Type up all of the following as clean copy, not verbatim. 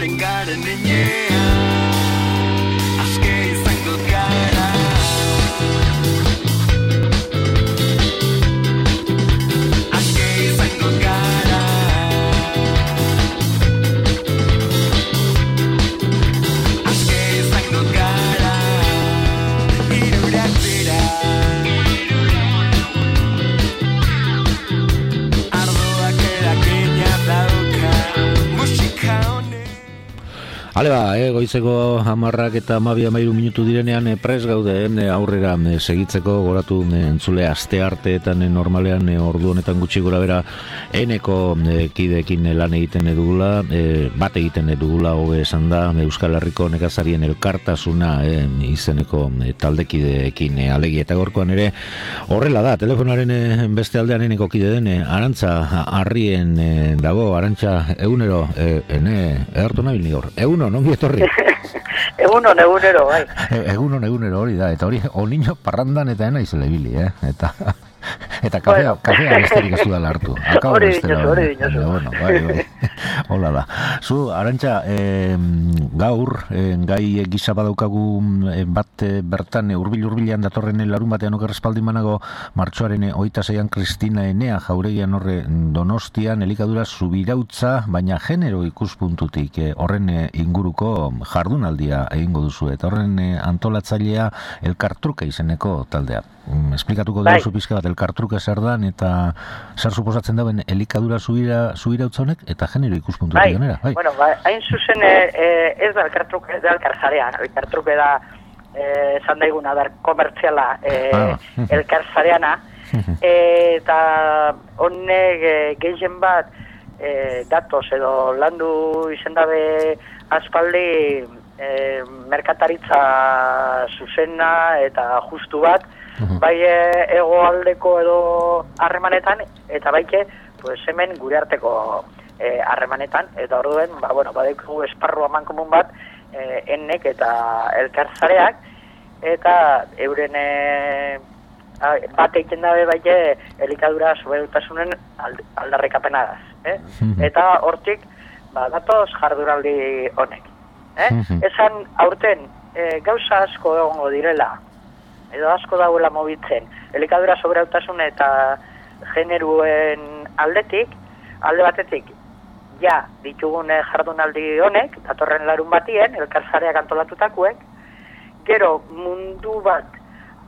Hasten garen nenean aske izango gara. Aske izango gara. Aske izango gara. Hirurak dira. Hale goizeko 10 eta 12 minutu direnean pres gaude aurrera segitzeko goratu entzule aste arteetan normalean ordu honetan gutxi gora bera eneko kideekin lan egiten dugula, bat egiten dugula hobe esan da Euskal Herriko nekazarien elkartasuna izeneko taldekideekin alegia eta gorkoan ere horrela da, telefonaren beste aldean eneko kide den Arantza Arrien dago. Arantza, egunero ertu nabil gaur, egunon, ongi etorri. Egunero, bai. Egunero hori da, eta hori niño parrandan eta ena izele bili, eta kafea besterik ez dudala hartu. Hori dinosu. Bueno, bai. Hola da. Zu, Arantxa, gaur, gai gisa badaukagu bat bertan, urbilean datorren larun batean oker espaldin banago martxoaren 26an Kristina Enea Jauregian horre Donostian elikadura subirautza, baina genero ikuspuntutik horren inguruko jardunaldia egingo duzu, eta horren antolatzailea Elkartruke izeneko taldea. Esplikatuko duzu pizka bat Elkartruke zer dan eta zer suposatzen dauen elikadura subirautza honek eta genero ikuspuntutik ganera. Bueno, hain zuzen ez da Elkartruke, da Elkarzarea. Elkartruke da esan daiguna da komertziala Elkarzareana, eta honek gehien bat datos edo landu izen dabe aspaldi merkataritza zuzena eta justu bat, bai hegoaldeko edo harremanetan, eta baike pues hemen gure arteko harremanetan, eta orduen, badaukagu esparru amankomun bat, ennek eta elkarzareak, eta euren bat egiten dabe baike elikadura soberutasunen aldarrikapenagaz. Eta hortik, datoz jardunaldi honek. Esan aurten gauza asko egongo direla, edo asko dauela mobitzen, elikadura soberautasun eta generuen alde batetik, ja ditugun jardunaldi honek, datorren larun batien, elkarzareak antolatutakuek, gero mundu bat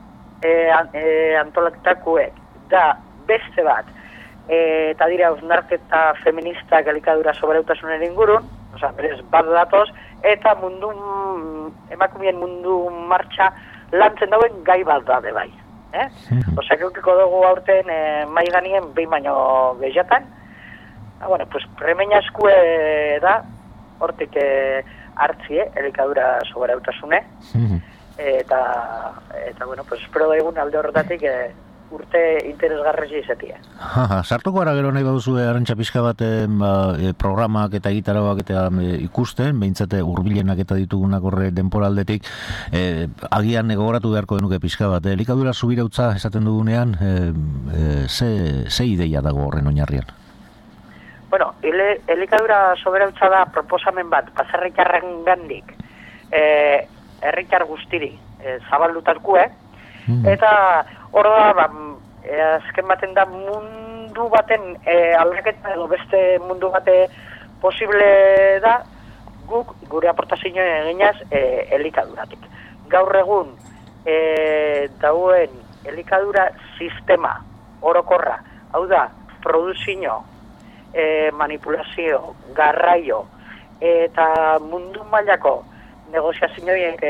antolatutakuek, da beste bat, eta dira hausnarketa feministak elikadura soberautasunen ingurun, berez bat datoz, eta emakumeen mundu martxa lantzen dauen gai bat da de bai. Eukiko dugu aurten mai ganien behin baino gehiatan. Pues remena eskue da, hortik hartzie, elikadura soberautasune. Eta pues espero daigun alde horretatik urte interesgarrezi izatea. Sartuko ara gero nahi baduzu Arantxa pixka bat programak eta gitarauak eta ikusten, behintzate hurbilenak eta ditugunak horre denporaldetik, agian gogoratu beharko denuke pixka bat. Elikadura subirautza esaten dugunean, ze ideia dago horren oinarrian? Bueno, elikadura soberautza da proposamen bat, pasarrikarren gandik, herritar guztiri zabaldutakue, eta hor da, azken baten da mundu baten aldaketa edo beste mundu bate posible da guk gure aportazio eginaz elikaduratik. Gaur egun dauen elikadura sistema orokorra, hau da, produzio, manipulazio, garraio eta mundu mailako negoziazioiek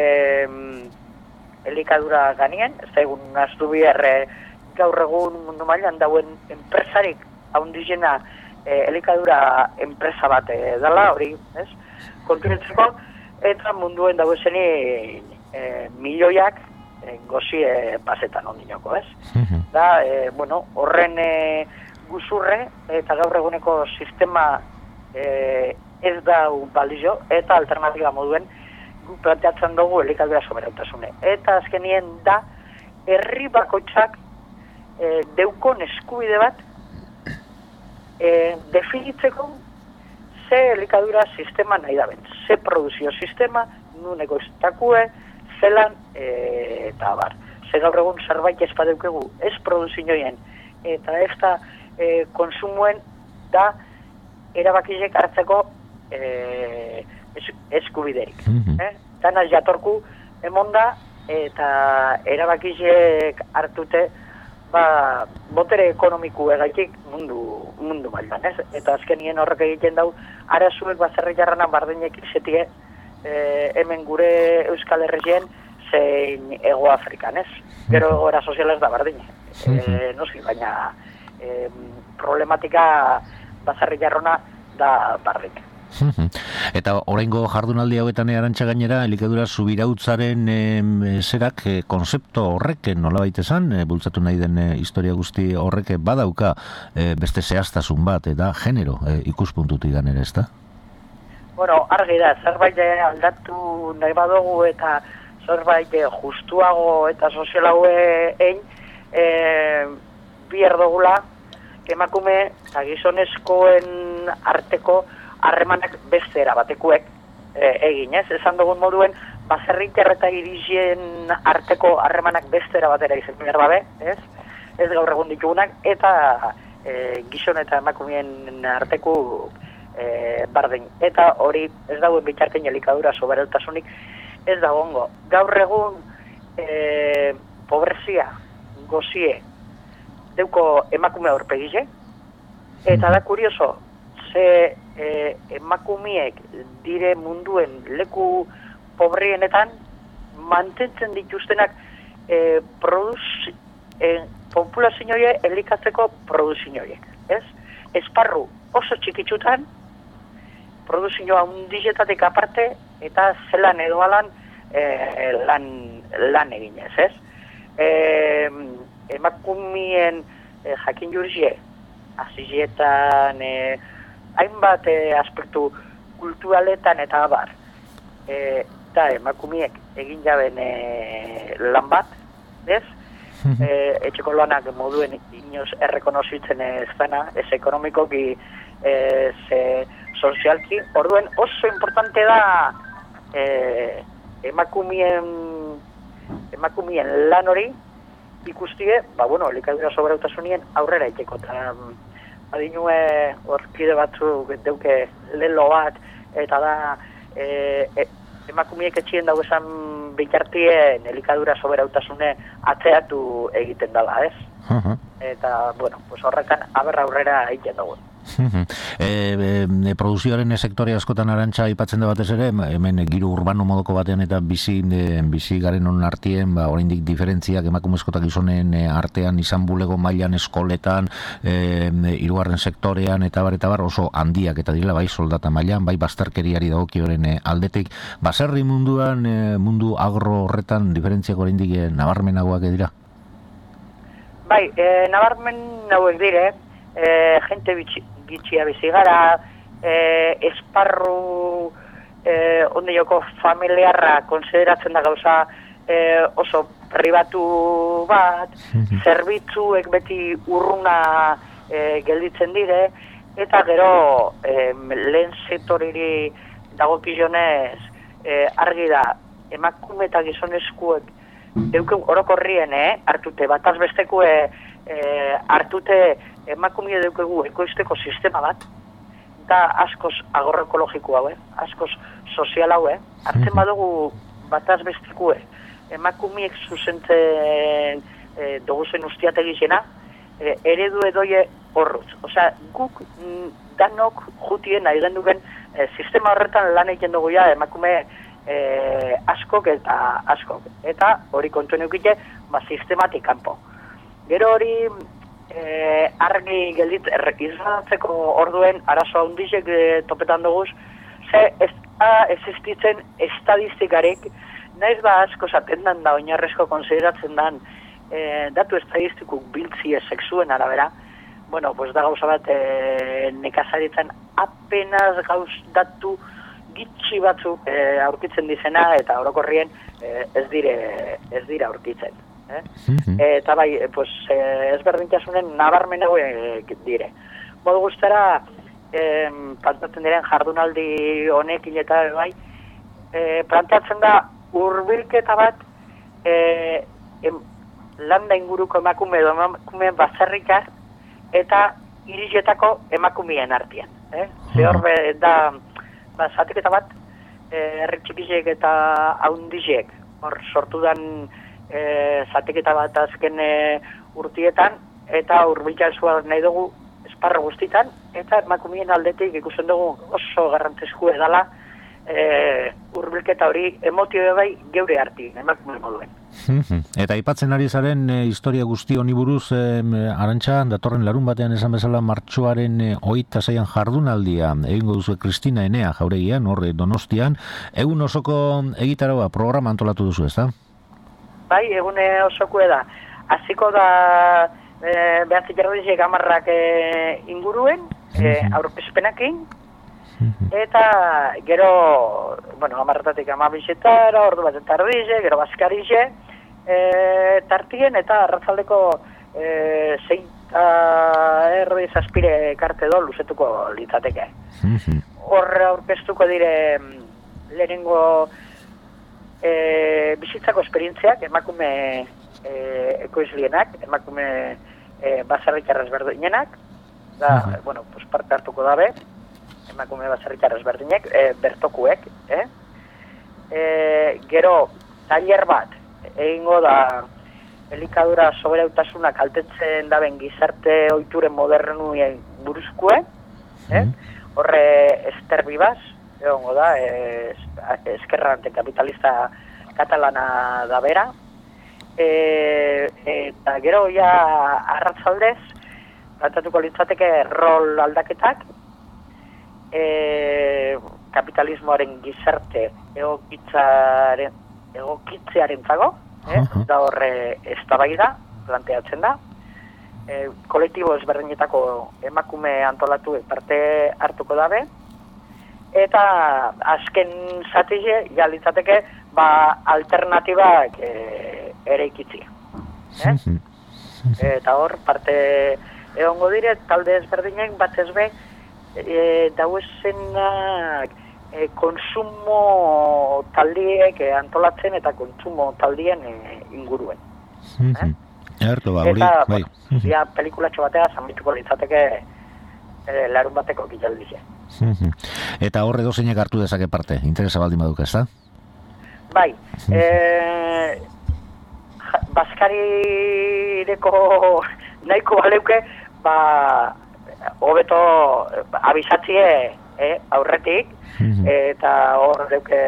elikadura ganien, ez da egun aztu bihar gaur egun mundu mailan dauen enpresarik haundizena elikadura enpresa bat dela, hori, ez? Kontunetzeko, eta munduen dauezeni milioiak gozie pasetan ondinoko, ez? Da, horren guzurre eta gaur eguneko sistema ez da balio eta alternatiba moduen planteatzen dugu elikadura soberautasune. Eta azkenien da, herri bakoitzak deukon eskubide bat definitzeko ze elikadura sistema nahi da ben, ze produzio sistema, nuneko estakue, zelan, eta bar. Ze gaur egun zerbait ez badeukegu, ez produzioen, eta ez da konsumuen da erabakizek hartzeko eskubiderik. Dana jatorku emonda, eta erabakizek hartute botere ekonomiku egaitik mundu mailan, ez? Eta azkenien horrek egiten dau, arazuek baserri jarranan bardinek izetie hemen gure Euskal Herrien zein Ego Afrikan, ez? Gero egoera sozialez da bardine. Noski, baina problematika baserri jarrona da bardine. Eta oraingo jardunaldi hauetan Arantxa gainera elikadura subirautzaren zerak konzepto horrek nolabait esan bultzatu nahi den historia guzti horrek badauka beste zehaztasun bat eta genero ikuspuntutik ganera, ezta? Bueno, argi da, zerbait aldatu nahi badugu eta zerbait justuago eta sozialago egin bi erdogula emakume eta gizonezkoen arteko harremanak beste erabatekuek egin, ez? Esan dugun moduen, baserritar eta irizien arteko harremanak beste erabatera izan behar babe, ez? Ez gaur egun ditugunak, eta gizon eta emakumeen arteko bardin. Eta hori ez dagoen bitartein elikadura sobereltasunik ez dagoengo. Gaur egun pobrezia, gozie, deuko emakume aurpegize, eta da kurioso, ze emakumiek dire munduen leku pobrienetan mantentzen dituztenak populazioe elikatzeko produzioiek, ez? Esparru oso txikitsutan, produzioa hundizetatik aparte, eta zelan edo alan lan eginez, ez? Emakumien jakin jurzie, azizietan, hainbat aspektu kulturaletan eta abar. Eta emakumiek egin jaben lan bat, ez? Etxeko lanak moduen inoz errekonozitzen ez dena, ez ekonomikoki, ez sozialki. Orduen oso importante da emakumien lan hori ikustie, elikadura soberautasunien aurrera iteko. Adinue horkide batzuk deuke lelo bat, eta da emakumiek etxien dago esan bitartien elikadura soberautasune atzeatu egiten dela, ez? Eta, horrekan aberra aurrera egiten dago. Produzioaren sektore askotan Arantxa aipatzen da batez ere, hemen giro urbano modoko batean eta bizi garen honen artien, oraindik diferentziak emakumezko eta gizonen artean izan bulego mailan eskoletan, hirugarren sektorean eta bar oso handiak eta direla bai soldata mailan, bai bazterkeriari dagokioren aldetik. Baserri munduan, mundu agro horretan diferentziak oraindik nabarmenagoak dira? Bai, nabarmen hauek dire, gente bitxia bizi gara, esparru onde joko familiarra konsideratzen da gauza oso pribatu bat, zerbitzuek beti urruna gelditzen dire, eta gero lehen sektoriri dagokionez argi da emakume eta gizonezkuek deuke orokorrien hartute bataz bestekue hartute emakumea daukegu ekoizteko sistema bat, eta askoz agroekologiko hau, askoz sozial hau, hartzen badugu bataz bestekue emakumeek zuzentzen doguzen ustiategizena, eredu edoie horruz. Osea, guk danok jutien nahi genduken sistema horretan lan egiten dugu ja emakume askok eta askok. Eta hori kontuen eukite, sistematik kanpo. Gero hori argi geldit izratzeko orduen arazo handizek topetan duguz, ze ez existitzen estadistikarik, naiz ba asko zatendan da oinarrezko konsideratzen dan datu estadistikuk biltzie sexuen arabera, da gauza bat nekazaritzen apenas gauz datu gitxi batzuk aurkitzen dizena eta orokorrien ez dira aurkitzen. Eta bai, ezberdintasunen nabarmen hauek dire. Modu guztara, plantatzen diren jardunaldi honekin eta bai, planteatzen da hurbilketa bat landa inguruko emakume edo emakumeen baserrikar eta irisetako emakumeen artean. Hor da, zatiketa bat, herri txikisek eta haundisek, hor sortu dan zatiketa bat azken urtietan, eta hurbilkazua nahi dugu esparro guztitan, eta emakumeen aldetik ikusten dugu oso garrantzizko edala hurbilketa hori emotio bai geure arti, emakume moduen. Eta aipatzen ari zaren historia guzti honi buruz, Arantxa, datorren larun batean esan bezala martxoaren 26an jardunaldia egingo duzu Kristina Enea jauregian, hor Donostian, egun osoko egitaroa programa antolatu duzu, ezta? Bai, egun osoko da. Hasiko da behatzik erdiziek amarrak inguruen, aurkezpenakin, eta gero, amarratatik amabizetara, ordu bat eta erdize, gero baskarize, tartien eta arratzaldeko zeita erdi zazpire karte do luzetuko litzateke. Hor aurkeztuko dire lehenengo bizitzako esperientziak, emakume ekoizlienak, emakume baserritar ezberdinenak, da, parte hartuko dabe, emakume baserritar ezberdinek, bertokuek, gero, tailer bat, egingo da, elikadura soberautasuna kaltetzen daben gizarte oituren modernuen buruzkue, horre Ester Bibas, egongo da, eskerra antikapitalista katalana da bera, eta gero ja arratzaldez plantatuko litzateke rol aldaketak, kapitalismoaren gizarte egokitzearen zago, da horre eztabaida planteatzen da, kolektibo ezberdinetako emakume antolatu parte hartuko dabe, eta azken zatize ja litzateke alternatibak ere ikitzi. Eta hor, parte egongo dire, talde ezberdinek bat ezbe dauezenak konsumo taldiek antolatzen eta konsumo taldien inguruen. Erto ba, hori, bai. Ja, pelikulatxo batea zanbituko litzateke larun bateko kitaldize. Eta horre dozeinek hartu dezake parte, interesa baldin baduk, ez da? Bai, Baskarireko nahiko baleuke, hobeto abizatzie aurretik, eta hor deuke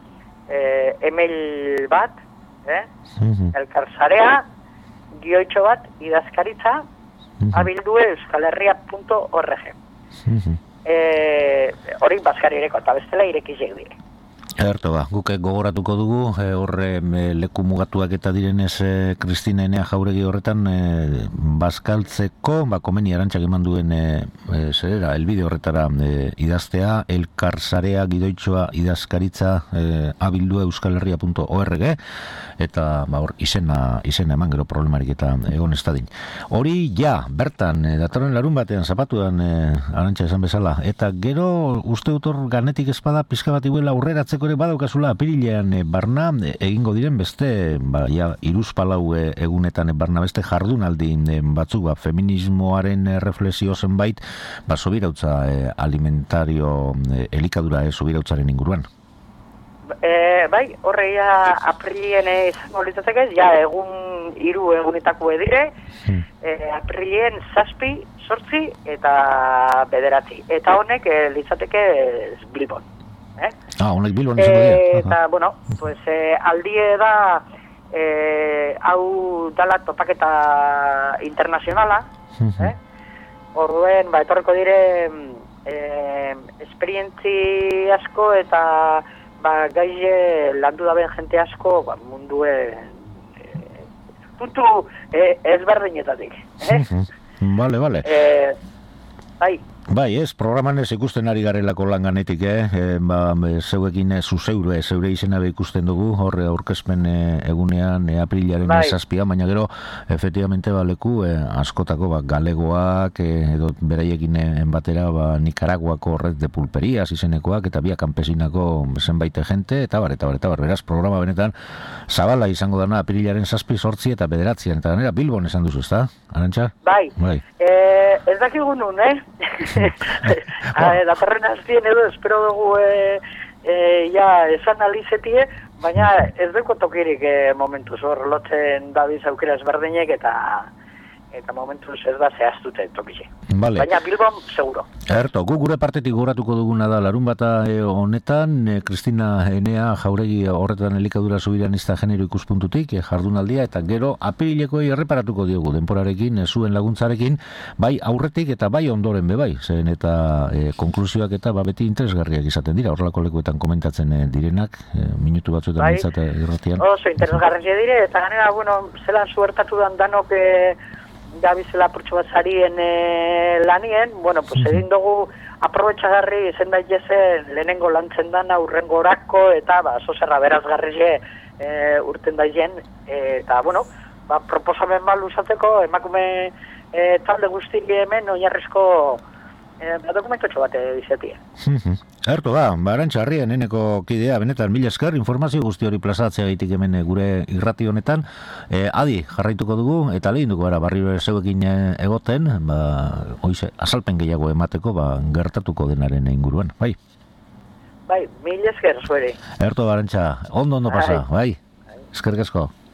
email bat, elkarzarea, gioitxo bat, idazkaritza, abildue euskalherria.org. Hori Baskarireko, eta bestela irekizek dire. Erto ba, guke gogoratuko dugu, horre leku mugatuak eta direnez Kristina Enea jauregi horretan bazkaltzeko, komeni Arantxak eman duen zerera, elbide horretara idaztea, elkarzarea gidoitxoa idazkaritza abildua euskalherria.org, eta hor izena eman gero problemarik eta egon ez dadin. Hori ja, bertan, datorren larun batean zapatuan Arantxa esan bezala, eta gero uste dut hor ganetik espada pizka bat iguela aurreratzeko ere badaukazula apirilean barna egingo diren beste iruzpalau egunetan barna beste jardunaldi batzuk feminismoaren reflexio zenbait sobirautza alimentario elikadura sobirautzaren inguruan. Bai, horreia aprilien izango litzateke, egun 3 egunetako edire, aprilien 7, 8 eta 9. Eta honek litzateke Bilbon. Honek Bilbon izango dira. Eta, aldie da, hau dala topaketa internazionala, orduen, etorreko dire esperientzi asko eta gaize landu daben jente asko munduen puntu ezberdinetatik. Vale. Bai, Bai, ez, programan ez ikusten ari garelako langanetik, zeuekin zuzeure, zeure izena be ikusten dugu, horre aurkezpen egunean aprilaren Bai. 7, baina gero, efectivamente, leku askotako galegoak, edo beraiekin batera Nikaraguako red de pulperias izenekoak, eta biak kanpesinako zenbait gente, eta bar, beraz, programa benetan zabala izango dana aprilaren 7, 8 eta 9, eta ganera Bilbon esan duzu, ezta? Arantxa? Bai. Ez dakigu nun, datorren aztien edo espero dugu ja esan alizetie, baina ez duko tokirik momentuz hor lotzen dabiz aukera ezberdinek eta momentuz ez da zehaztute tokixe. Vale. Baina Bilbon seguro. Erto, gu gure partetik goratuko duguna da larunbata honetan, Kristina Enea Jauregi horretan elikadura soberanista genero ikuspuntutik jardunaldia, eta gero apirilekoi erreparatuko diogu denporarekin, zuen laguntzarekin, bai aurretik eta bai ondoren bai, zen eta konklusioak eta beti interesgarriak izaten dira, horrelako lekuetan komentatzen direnak, minutu batzuetan Bai. mintzate irratian. Oso interesgarria dire, eta ganera, zelan suertatu dan danok gabizela purtsu bat zarien lanien, pues egin dugu aprobetxagarri izen daitzen lehenengo lantzen dana urrengo orako, eta zozerra berazgarri urten daien, eta proposamen mal usateko emakume talde guztik hemen oinarrizko dokumentotxo bat dizetie. Erto da, Arantxa Harria neneko kidea, benetan mila esker, informazio guzti hori plazatzea gaitik hemen gure irrati honetan, adi jarraituko dugu, eta lehinduko gara barrio zeuekin egoten, hoize, azalpen gehiago emateko, gertatuko denaren inguruan, bai? Bai, mila esker zueri. Erto, Arantxa, ondo pasa, bai? Eskerrik asko.